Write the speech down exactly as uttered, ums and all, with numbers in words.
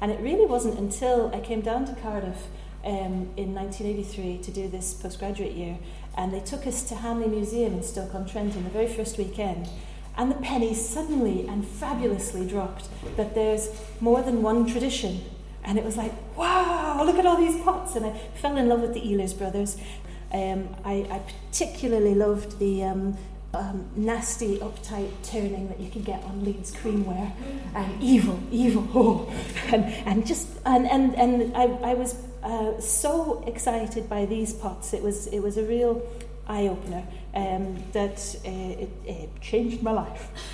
And it really wasn't until I came down to Cardiff um, in nineteen eighty-three to do this postgraduate year, and they took us to Hamley Museum in Stoke-on-Trent the very first weekend, and the penny suddenly and fabulously dropped that there's more than one tradition. And it was like, wow, look at all these pots. And I fell in love with the Ehlers brothers. Um, I, I particularly loved the um, um, nasty, uptight turning that you can get on Leeds creamware. And evil, evil, oh. And, and just, and, and, and I, I was uh, so excited by these pots. It was, it was a real eye-opener um, that uh, it, it changed my life.